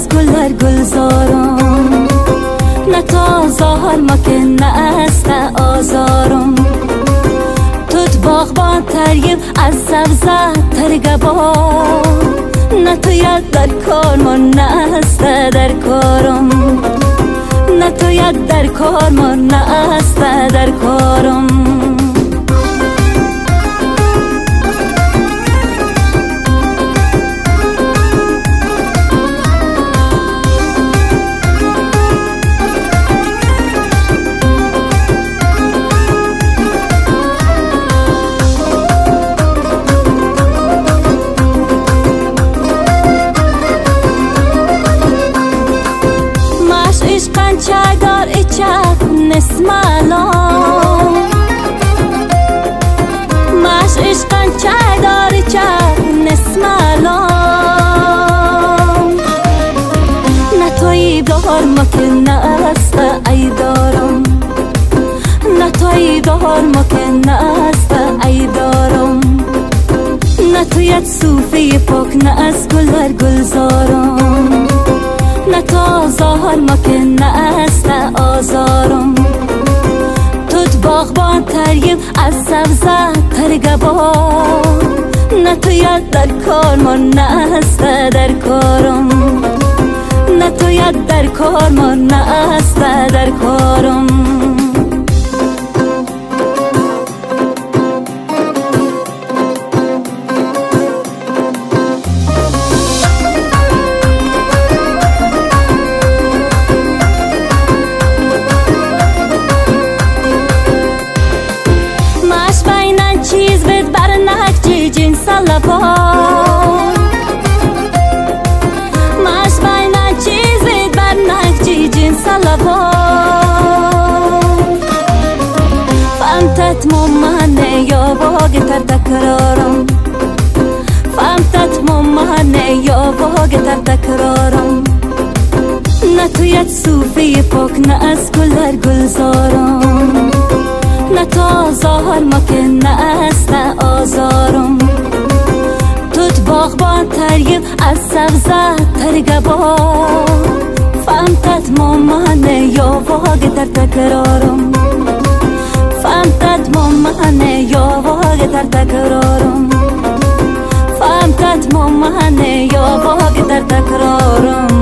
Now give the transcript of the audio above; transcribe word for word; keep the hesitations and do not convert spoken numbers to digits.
از گلر گلزارم، نه تازه هر مکن نه است آزارم. توت باغبان تریم از سبزه ترگبا، نه تو یک در کار من نه است در کارم، نه تو یک در کار من نه است در کارم. چای دار ایچک نسمالا، ماش عشقن چای دار ایچک نسمالا. نه توی دار مکن نه است ای دارم، نه توی دار مکن نه است ای دارم. نه تویت صوفی پاک نه از گلر گلزارم، نه تازه هر مکن نه است آزارم. توت باغبان تریم از سبزه ترگبا، نه تو یک در کار من نه است در کارم، نه تو یک در کار من نه است در کارم. چیز بد بر نهج جنس لبا، ماش بین چیز بد بر نهج جنس لبا. فهمتت ممنه یا واقع تر تکرارم، فهمتت ممنه یا واقع تر تکرارم. نه تویت صوفی پاک نه از گلر گلزارم، نه تازه هر مکن نه است آزارم. توت باغبان تریم از سبزه ترگبا، فهمتت ممنه یا واقع در تکرارم، فهمتت ممنه یا واقع در تکرارم، فهمتت ممنه یا واقع در تکرارم.